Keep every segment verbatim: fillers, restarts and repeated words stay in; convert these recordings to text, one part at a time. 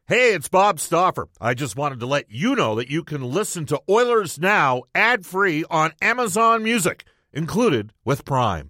Hey, it's Bob Stauffer. I just wanted to let you know that you can listen to Oilers Now ad-free on Amazon Music, included with Prime.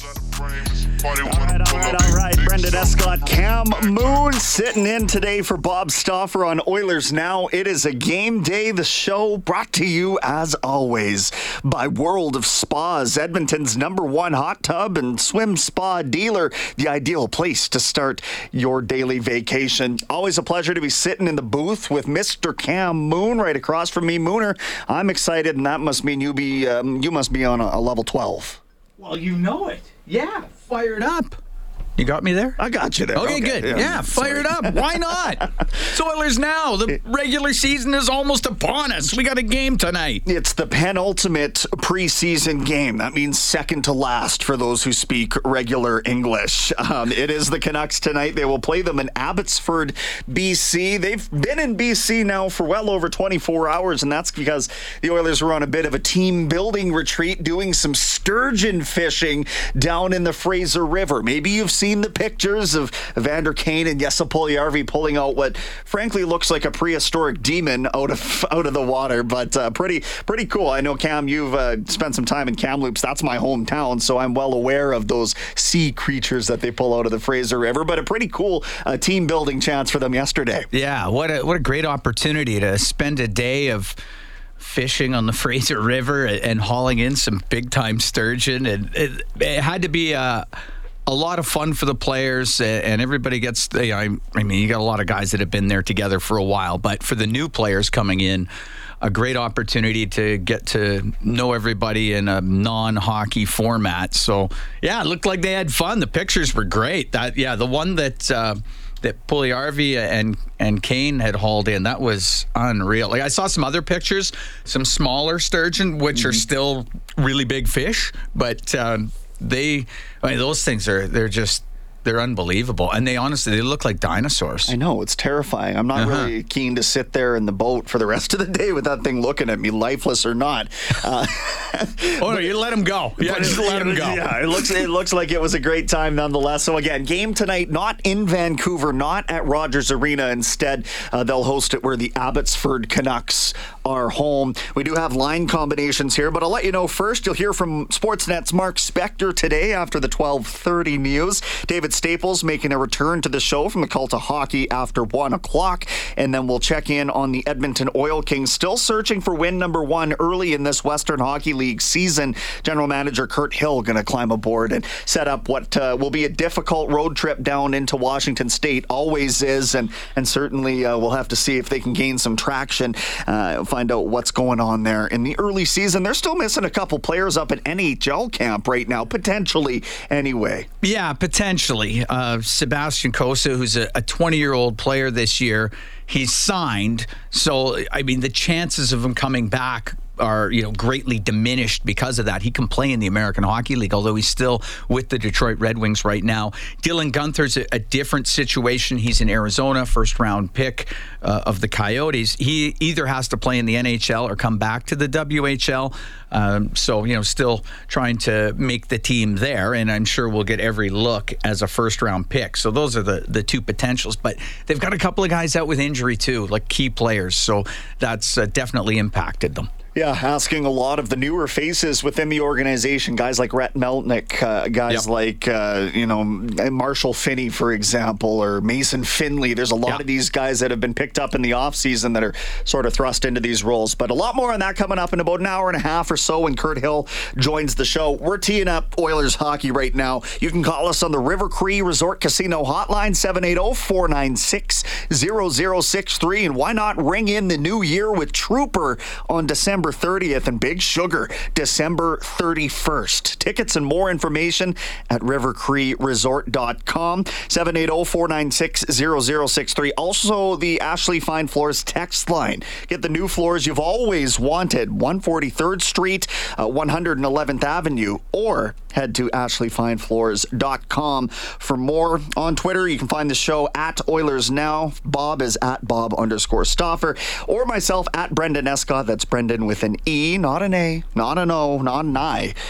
All right, all right, all right. Brendan Escott, Cam Moon sitting in today for Bob Stauffer on Oilers Now. It is a game day. The show brought to you, as always, by World of Spas, Edmonton's number one hot tub and swim spa dealer. The ideal place to start your daily vacation. Always a pleasure to be sitting in the booth with Mister Cam Moon right across from me. Mooner, I'm excited, and that must mean you be um, you must be on a, a level twelve. Well, you know it. Yeah, fired up. You got me there? I got you there. Okay, okay. good. Yeah, yeah fired up. Why not? It's Oilers Now. The regular season is almost upon us. We got a game tonight. It's the penultimate preseason game. That means second to last for those who speak regular English. Um, it is the Canucks tonight. They will play them in Abbotsford, B C. They've been in B C now for well over twenty-four hours, and that's because the Oilers were on a bit of a team-building retreat doing some sturgeon fishing down in the Fraser River. Maybe you've seen Seen the pictures of Evander Kane and Jesse Puljujärvi pulling out what frankly looks like a prehistoric demon out of out of the water, but uh, pretty pretty cool. I know, Cam, you've uh, spent some time in Kamloops. That's my hometown, so I'm well aware of those sea creatures that they pull out of the Fraser River, but a pretty cool uh, team building chance for them yesterday. Yeah, what a what a great opportunity to spend a day of fishing on the Fraser River and, and hauling in some big time sturgeon, and it, it had to be a A lot of fun for the players, and everybody gets, you know, I mean, you got a lot of guys that have been there together for a while, but for the new players coming in, a great opportunity to get to know everybody in a non-hockey format. So, yeah, it looked like they had fun. The pictures were great. That, yeah, the one that uh, that Puljujärvi and and Kane had hauled in, that was unreal. Like, I saw some other pictures, some smaller sturgeon, which mm-hmm. are still really big fish, but um, They, I mean, those things are, they're just, they're unbelievable. And they honestly, they look like dinosaurs. I know, it's terrifying. I'm not uh-huh. really keen to sit there in the boat for the rest of the day with that thing looking at me, lifeless or not. Uh, oh, no, you let him go. Yeah, just let him go. Yeah, it looks, it looks like it was a great time nonetheless. So again, game tonight, not in Vancouver, not at Rogers Arena. Instead, uh, they'll host it where the Abbotsford Canucks are home. We do have line combinations here, but I'll let you know first. You'll hear from Sportsnet's Mark Spector today after the twelve thirty news. David Staples making a return to the show from the Cult of Hockey after one o'clock, and then we'll check in on the Edmonton Oil Kings, still searching for win number one early in this Western Hockey League season. General Manager Kurt Hill going to climb aboard and set up what uh, will be a difficult road trip down into Washington State, always is, and and certainly uh, we'll have to see if they can gain some traction, uh, find out what's going on there in the early season. They're still missing a couple players up at N H L camp right now, potentially anyway. Yeah, potentially. Uh, Sebastian Cossa, who's a twenty-year-old player this year, he's signed. So, I mean, the chances of him coming back are, you know, greatly diminished because of that. He can play in the American Hockey League, although he's still with the Detroit Red Wings right now. Dylan Guenther's a, a different situation. He's in Arizona, first round pick uh, of the Coyotes. He either has to play in the N H L or come back to the W H L. Um, so, you know, still trying to make the team there, and I'm sure we'll get every look as a first round pick. So those are the, the two potentials, but they've got a couple of guys out with injury too, like key players. So that's uh, definitely impacted them. Yeah, asking a lot of the newer faces within the organization, guys like Rhett Melnick, uh, guys yep. like, uh, you know, Marshall Finney, for example, or Mason Finley. There's a lot yep. of these guys that have been picked up in the offseason that are sort of thrust into these roles. But a lot more on that coming up in about an hour and a half or so when Kurt Hill joins the show. We're teeing up Oilers hockey right now. You can call us on the River Cree Resort Casino hotline, seven eight zero, four nine six, zero zero six three. And why not ring in the new year with Trooper on December thirtieth and Big Sugar December thirty-first. Tickets and more information at river cree resort dot com, seven eight zero, four nine six, zero zero six three. Also, the Ashley Fine Floors text line. Get the new floors you've always wanted, one forty-third Street, uh, one hundred eleventh Avenue, or head to ashley fine floors dot com for more. On Twitter, you can find the show at Oilers Now. Bob is at Bob underscore Stauffer, or myself at Brendan Escott. That's Brendan with an E, not an A, not an O, not an I.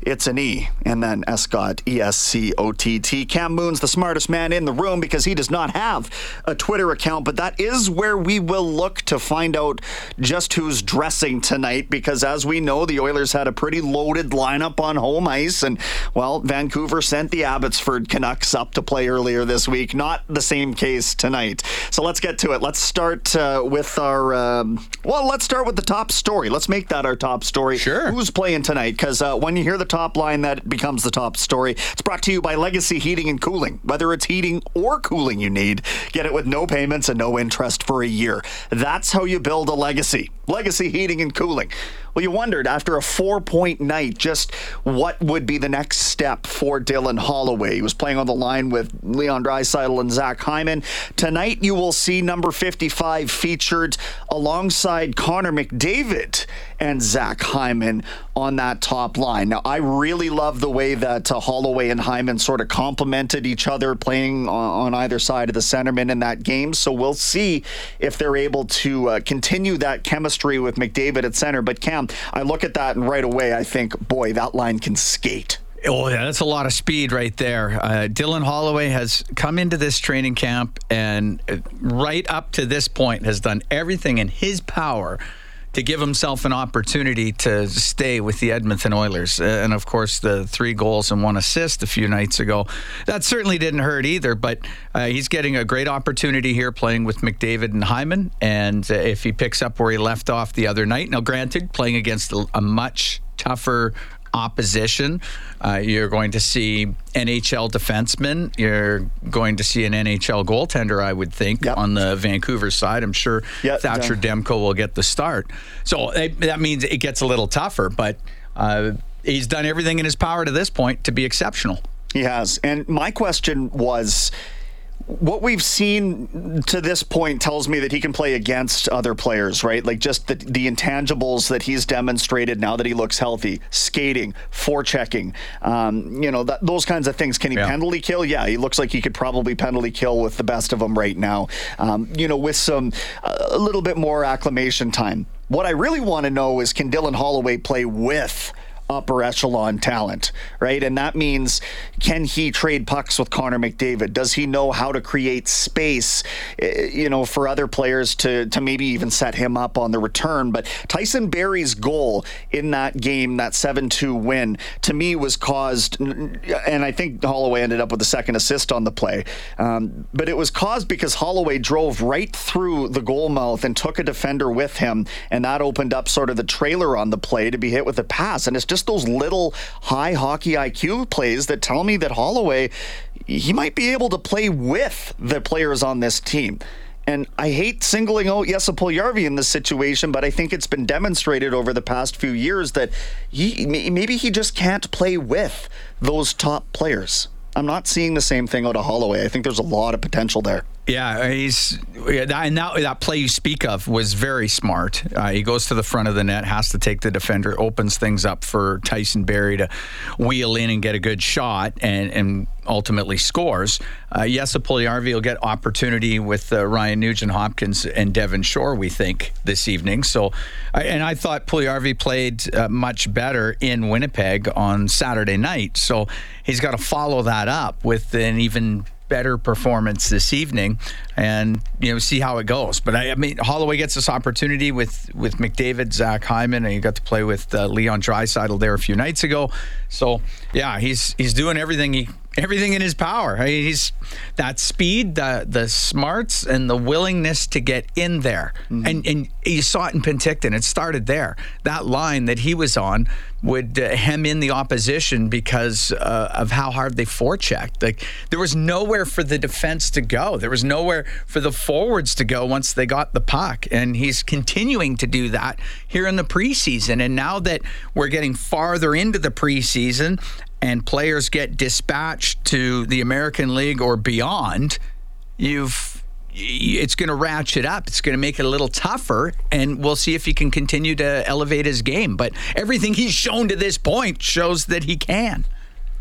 It's an E, and then Escott, E S C O T T. Cam Moon's the smartest man in the room because he does not have a Twitter account, but that is where we will look to find out just who's dressing tonight, because as we know, the Oilers had a pretty loaded lineup on home ice, and, well, Vancouver sent the Abbotsford Canucks up to play earlier this week. Not the same case tonight. So let's get to it. Let's start uh, with our, um, well, let's start with the top story. Let's make that our top story. Sure. Who's playing tonight? Because uh, when you hear the top line, that becomes the top story. It's brought to you by Legacy Heating and Cooling. Whether it's heating or cooling you need, get it with no payments and no interest for a year. That's how you build a legacy. Legacy Heating and Cooling. Well, you wondered after a four-point night just what would be the next step for Dylan Holloway. He was playing on the line with Leon Draisaitl and Zach Hyman. Tonight you will see number fifty-five featured alongside Connor McDavid and Zach Hyman on that top line. Now, I really love the way that uh, Holloway and Hyman sort of complemented each other playing on, on either side of the centerman in that game. So we'll see if they're able to uh, continue that chemistry with McDavid at center. But Cam, I look at that and right away I think, boy, that line can skate. Oh, yeah, that's a lot of speed right there. Uh, Dylan Holloway has come into this training camp and uh, right up to this point has done everything in his power to give himself an opportunity to stay with the Edmonton Oilers. Uh, and, of course, the three goals and one assist a few nights ago, that certainly didn't hurt either. But uh, he's getting a great opportunity here playing with McDavid and Hyman. And uh, if he picks up where he left off the other night, now, granted, playing against a, a much tougher opposition, uh, you're going to see N H L defensemen. You're going to see an N H L goaltender, I would think, yep. on the Vancouver side. I'm sure yep, Thatcher yeah. Demko will get the start. So it, that means it gets a little tougher, but uh, he's done everything in his power to this point to be exceptional. He has. And my question was, what we've seen to this point tells me that he can play against other players, right? Like just the, the intangibles that he's demonstrated now that he looks healthy, skating, forechecking, um, you know, that, those kinds of things. Can he yeah. penalty kill? Yeah, he looks like he could probably penalty kill with the best of them right now, um, you know, with some uh, a little bit more acclimation time. What I really want to know is, can Dylan Holloway play with upper echelon talent, right? And that means, can he trade pucks with Connor McDavid? Does he know how to create space, you know, for other players to to maybe even set him up on the return? But Tyson Barrie's goal in that game, that seven two win, to me was caused, and I think Holloway ended up with the second assist on the play, um, but it was caused because Holloway drove right through the goal mouth and took a defender with him, and that opened up sort of the trailer on the play to be hit with a pass. And it's just Just those little high hockey I Q plays that tell me that Holloway, he might be able to play with the players on this team. And I hate singling out Jesse Puljujarvi in this situation, but I think it's been demonstrated over the past few years that he, maybe he just can't play with those top players. I'm not seeing the same thing out of Holloway. I think there's a lot of potential there. Yeah, he's and that, that play you speak of was very smart. Uh, he goes to the front of the net, has to take the defender, opens things up for Tyson Barrie to wheel in and get a good shot, and, and ultimately scores. Uh, Jesse Puljujarvi will get opportunity with uh, Ryan Nugent-Hopkins and Devon Shore, we think, this evening. So, and I thought Puljujarvi played uh, much better in Winnipeg on Saturday night. So he's got to follow that up with an even better performance this evening, and you know, see how it goes. But I, I mean, Holloway gets this opportunity with with McDavid, Zach Hyman, and he got to play with uh, Leon Draisaitl there a few nights ago. So yeah, he's he's doing everything he everything in his power. I mean, he's that speed, the the smarts, and the willingness to get in there. Mm-hmm. And and you saw it in Penticton. It started there. That line that he was on would uh, hem in the opposition because uh, of how hard they forechecked. Like, there was nowhere for the defense to go. There was nowhere for the forwards to go once they got the puck. And he's continuing to do that here in the preseason. And now that we're getting farther into the preseason and players get dispatched to the American League or beyond, you've it's going to ratchet up. It's going to make it a little tougher, and we'll see if he can continue to elevate his game. But everything he's shown to this point shows that he can.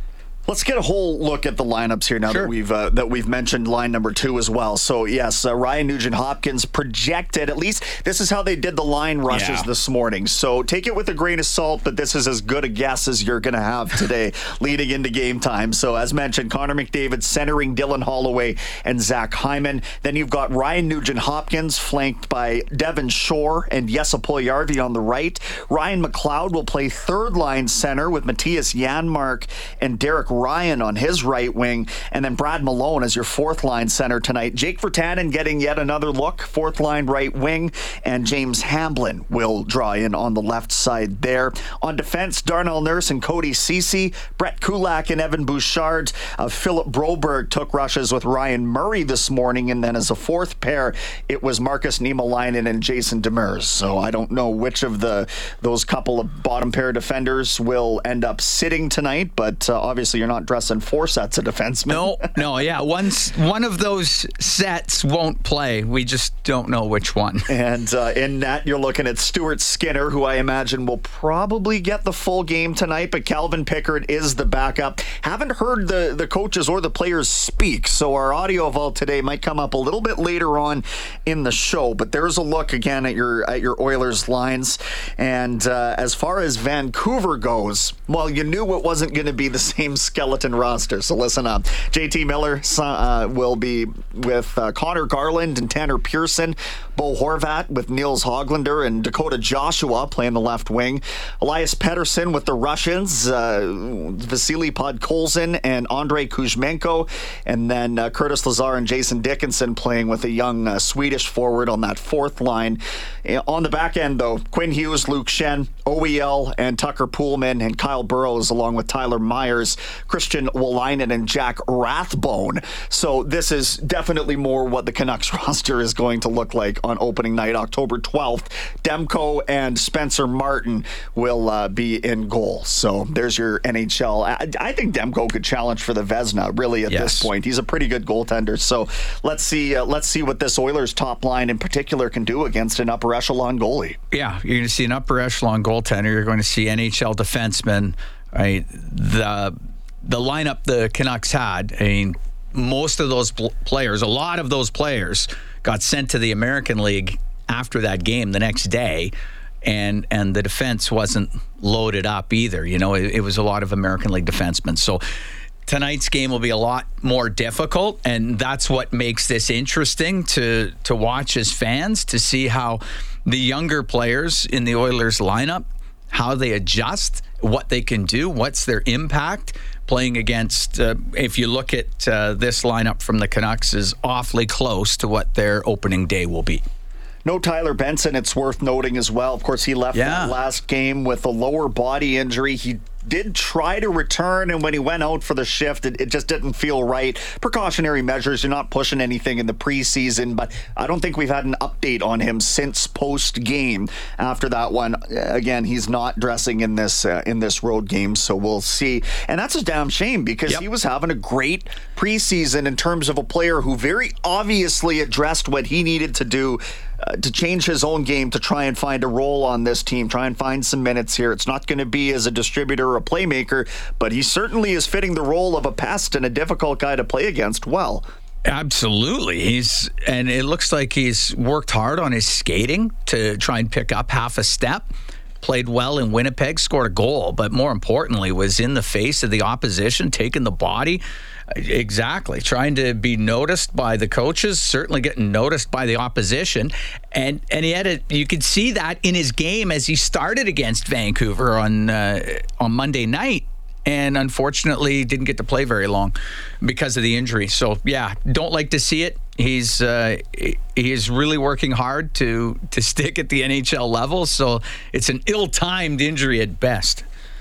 Let's get a whole look at the lineups here now Sure. that we've uh, that we've mentioned line number two as well. So yes, uh, Ryan Nugent-Hopkins projected, at least this is how they did the line rushes Yeah. this morning. So take it with a grain of salt, but this is as good a guess as you're going to have today leading into game time. So as mentioned, Connor McDavid centering Dylan Holloway and Zach Hyman. Then you've got Ryan Nugent-Hopkins flanked by Devin Shore and Jesse Puljujarvi on the right. Ryan McLeod will play third line center with Matthias Janmark and Derek Ryan on his right wing, and then Brad Malone as your fourth line center tonight. Jake Virtanen getting yet another look, fourth line right wing, and James Hamblin will draw in on the left side there. On defense, Darnell Nurse and Cody Ceci, Brett Kulak and Evan Bouchard. Uh, Philip Broberg took rushes with Ryan Murray this morning, and then as a fourth pair, it was Marcus Niemelainen and Jason Demers. So I don't know which of the those couple of bottom pair defenders will end up sitting tonight, but uh, obviously you're not dressing four sets of defensemen. No, no, yeah. Once one of those sets won't play. We just don't know which one. And uh, in that, you're looking at Stuart Skinner, who I imagine will probably get the full game tonight, but Calvin Pickard is the backup. Haven't heard the, the coaches or the players speak, so our audio vault today might come up a little bit later on in the show, but there's a look again at your at your Oilers lines. And uh, as far as Vancouver goes, well, you knew it wasn't going to be the same skeleton roster, so listen up. J T Miller uh, will be with uh, Connor Garland and Tanner Pearson, Bo Horvat with Niels Hoglander and Dakota Joshua playing the left wing, Elias Pettersson with the Russians, uh, Vasily Podkolzin and Andrei Kuzmenko, and then uh, Curtis Lazar and Jason Dickinson playing with a young uh, Swedish forward on that fourth line. Uh, on the back end, though, Quinn Hughes, Luke Shen, O E L, and Tucker Poolman, and Kyle Burrows, along with Tyler Myers, Christian Wolainen, and Jack Rathbone. So this is definitely more what the Canucks roster is going to look like on opening night, October twelfth. Demko and Spencer Martin will uh, be in goal. So there's your N H L. I, I think Demko could challenge for the Vezina, really, at Yes. this point. He's a pretty good goaltender. So let's see uh, let's see what this Oilers top line in particular can do against an upper echelon goalie. Yeah, you're going to see an upper echelon goaltender. You're going to see N H L defensemen. Right, the the lineup the Canucks had. I mean, most of those pl- players, a lot of those players, got sent to the American League after that game the next day, and and the defense wasn't loaded up either. You know, it, it was a lot of American League defensemen. So tonight's game will be a lot more difficult, and that's what makes this interesting to to watch as fans, to see how the younger players in the Oilers lineup, how they adjust, what they can do, what's their impact playing against, uh, if you look at uh, this lineup from the Canucks, is awfully close to what their opening day will be. No Tyler Benson, it's worth noting as well. Of course, he left Yeah. that last game with a lower body injury. He did try to return, and when he went out for the shift, it, it just didn't feel right. Precautionary measures, you're not pushing anything in the preseason, but I don't think we've had an update on him since post-game after that one. Again, he's not dressing in this uh, in this road game, so we'll see. And that's a damn shame, because Yep. he was having a great preseason in terms of a player who very obviously addressed what he needed to do Uh, to change his own game, to try and find a role on this team, try and find some minutes here. It's not going to be as a distributor or a playmaker, but he certainly is fitting the role of a pest and a difficult guy to play against well. Absolutely. He's and it looks like he's worked hard on his skating to try and pick up half a step. Played well in Winnipeg, scored a goal, but more importantly was in the face of the opposition, taking the body. Exactly. Trying to be noticed by the coaches, certainly getting noticed by the opposition. And and he had a, you could see that in his game as he started against Vancouver on uh, on Monday night. And unfortunately didn't get to play very long because of the injury. So, yeah, don't like to see it. He's uh, he is really working hard to to stick at the N H L level. So it's an ill-timed injury at best.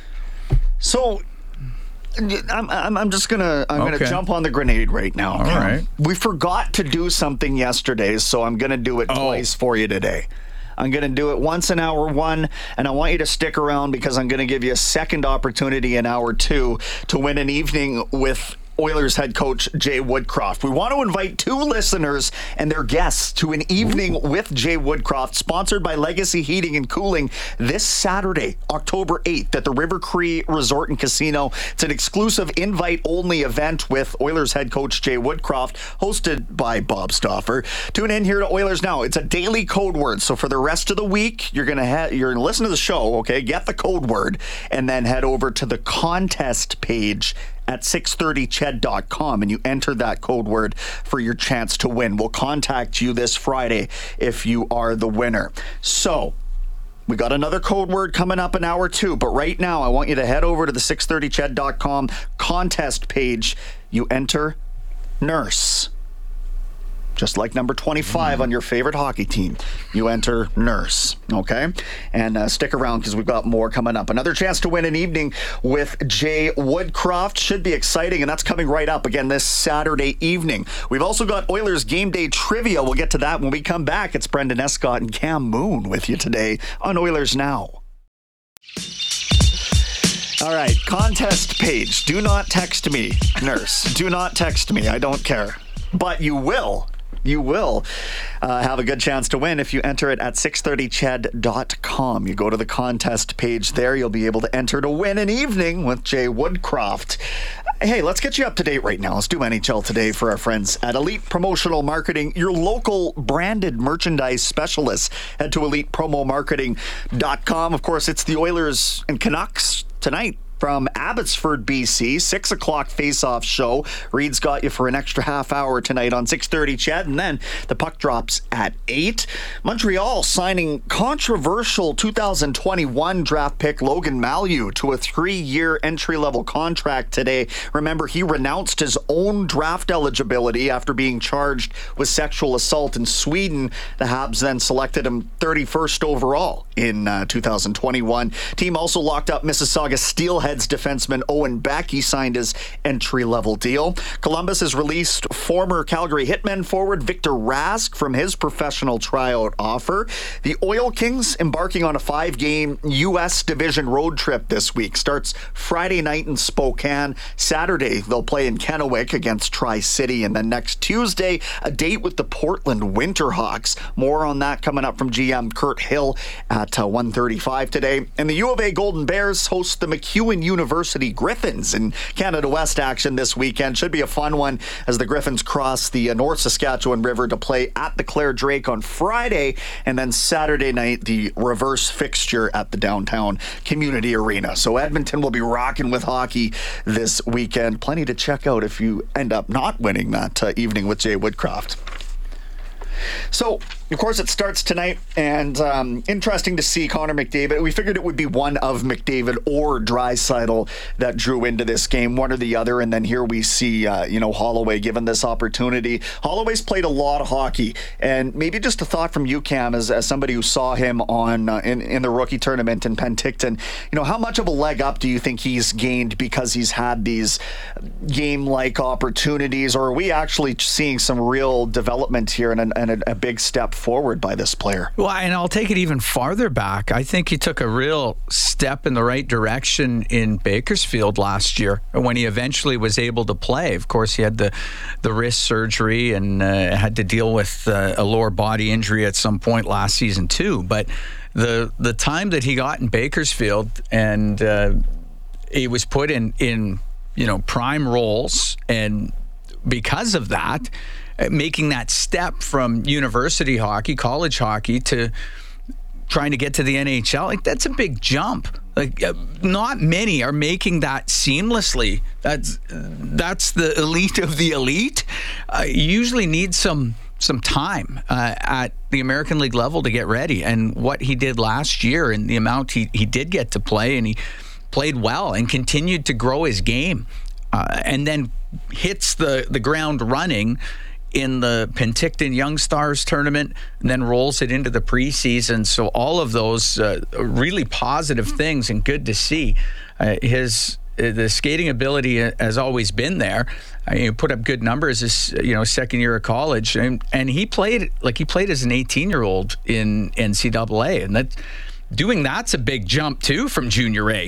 So I'm I'm, I'm just gonna I'm Okay. gonna jump on the grenade right now. All right. We forgot to do something yesterday, so I'm gonna do it Oh. twice for you today. I'm going to do it once in hour one, and I want you to stick around because I'm going to give you a second opportunity in hour two to win an evening with Oilers head coach Jay Woodcroft. We want to invite two listeners and their guests to an evening with Jay Woodcroft, sponsored by Legacy Heating and Cooling, this Saturday, October eighth, at the River Cree Resort and Casino. It's an exclusive invite-only event with Oilers head coach Jay Woodcroft, hosted by Bob Stauffer. Tune in here to Oilers Now. It's a daily code word, so for the rest of the week, you're gonna ha- you're gonna listen to the show. Okay, get the code word, and then head over to the contest page at six thirty ched dot com, and you enter that code word for your chance to win. We'll contact you this Friday if you are the winner. So, we got another code word coming up in hour two, but right now I want you to head over to the six thirty ched dot com contest page. You enter nurse. Just like number twenty-five on your favorite hockey team, you enter nurse, okay? And uh, stick around because we've got more coming up. Another chance to win an evening with Jay Woodcroft. Should be exciting, and that's coming right up again this Saturday evening. We've also got Oilers game day trivia. We'll get to that when we come back. It's Brendan Escott and Cam Moon with you today on Oilers Now. All right, contest page. Do not text me, nurse. Do not text me. I don't care. But you will. You will uh, have a good chance to win if you enter it at six thirty ched dot com. You go to the contest page there. You'll be able to enter to win an evening with Jay Woodcroft. Hey, let's get you up to date right now. Let's do N H L Today for our friends at Elite Promotional Marketing, your local branded merchandise specialists. Head to elite promo marketing dot com. Of course, it's the Oilers and Canucks tonight from Abbotsford, B C, six o'clock face-off show. Reed's got you for an extra half hour tonight on six thirty Ched, and then the puck drops at eight. Montreal signing controversial two thousand twenty-one draft pick Logan Mailloux to a three-year entry-level contract today. Remember, he renounced his own draft eligibility after being charged with sexual assault in Sweden. The Habs then selected him thirty-first overall in uh, two thousand twenty-one. Team also locked up Mississauga Steelheads defenseman Owen Beck. He signed his entry-level deal. Columbus has released former Calgary Hitmen forward Victor Rask from his professional tryout offer. The Oil Kings embarking on a five-game U S division road trip this week. Starts Friday night in Spokane. Saturday, they'll play in Kennewick against Tri-City. And then next Tuesday, a date with the Portland Winterhawks. More on that coming up from G M Kurt Hill at uh, one thirty-five today. And the U of A Golden Bears host the MacEwan University Griffins in Canada West action this weekend. Should be a fun one as the Griffins cross the uh, North Saskatchewan River to play at the Claire Drake on Friday, and then Saturday night the reverse fixture at the downtown community arena. So Edmonton will be rocking with hockey this weekend. Plenty to check out if you end up not winning that uh, evening with Jay Woodcroft. So, of course, it starts tonight, and um, interesting to see Connor McDavid. We figured it would be one of McDavid or Draisaitl that drew into this game, one or the other, and then here we see, uh, you know, Holloway given this opportunity. Holloway's played a lot of hockey, and maybe just a thought from you, Cam, as, as somebody who saw him on uh, in, in the rookie tournament in Penticton. You know, how much of a leg up do you think he's gained because he's had these game-like opportunities, or are we actually seeing some real development here and, and a, a big step forward by this player? Well, and I'll take it even farther back. I think he took a real step in the right direction in Bakersfield last year when he eventually was able to play. Of course, he had the, the wrist surgery and uh, had to deal with uh, a lower body injury at some point last season too. But the the time that he got in Bakersfield, and uh, he was put in, in you know prime roles, and because of that, making that step from university hockey, college hockey, to trying to get to the N H L, like that's a big jump. Like uh, not many are making that seamlessly. That's that's the elite of the elite. Uh, you usually need some some time uh, at the American League level to get ready. And what he did last year, and the amount he, he did get to play, and he played well and continued to grow his game, uh, and then hits the the ground running in the Penticton Young Stars tournament, and then rolls it into the preseason. So all of those uh, really positive things, and good to see. Uh, his uh, the skating ability has always been there. Uh, he put up good numbers his you know second year of college, and and he played like he played as an eighteen-year-old in N C double A, and that doing that's a big jump too from junior A.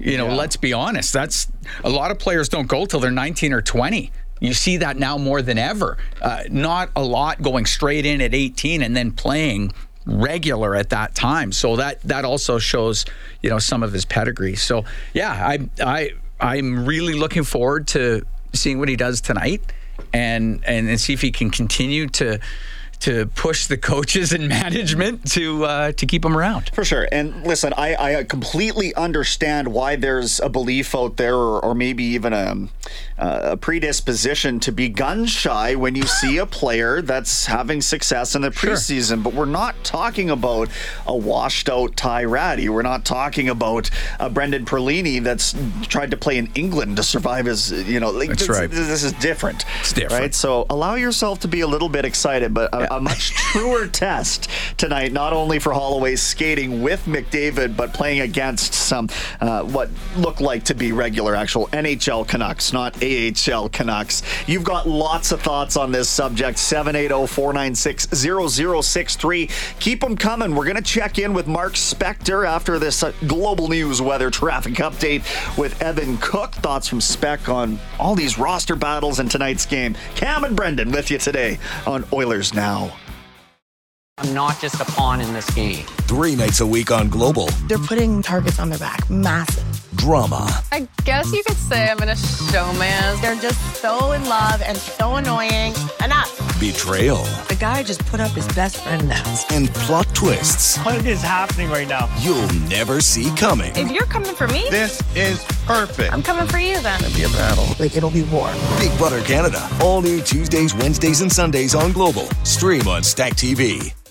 You know, yeah. let's be honest. That's a lot of players don't go till they're nineteen or twenty. You see that now more than ever. Uh, not a lot going straight in at eighteen and then playing regular at that time. So that that also shows, you know, some of his pedigree. So yeah, I I I'm really looking forward to seeing what he does tonight, and and, and see if he can continue to. to push the coaches and management to uh, to keep them around. For sure. And listen, I, I completely understand why there's a belief out there, or, or maybe even a, a predisposition to be gun shy when you see a player that's having success in the preseason. Sure. But we're not talking about a washed out Ty Ratty. We're not talking about a Brendan Perlini that's tried to play in England to survive his, you know, like, that's this, right. This is different. It's different. Right? So allow yourself to be a little bit excited, but yeah. a, a much truer test tonight, not only for Holloway skating with McDavid, but playing against some uh, what look like to be regular, actual N H L Canucks, not A H L Canucks. You've got lots of thoughts on this subject. seven eight zero, four nine six, zero zero six three. Keep them coming. We're going to check in with Mark Spector after this uh, global news weather traffic update with Evan Cook. Thoughts from Spec on all these roster battles in tonight's game. Cam and Brendan with you today on Oilers Now. I'm not just a pawn in this game. Three nights a week on Global. They're putting targets on their back. Massive. Drama. I guess you could say I'm in a showman. They're just so in love and so annoying. Enough. Betrayal. The guy just put up his best friend dance. And plot twists. What is happening right now? You'll never see coming. If you're coming for me, this is perfect. I'm coming for you then. It'll be a battle. Like, it'll be war. Big Brother Canada. All new Tuesdays, Wednesdays, and Sundays on Global. Stream on Stack T V.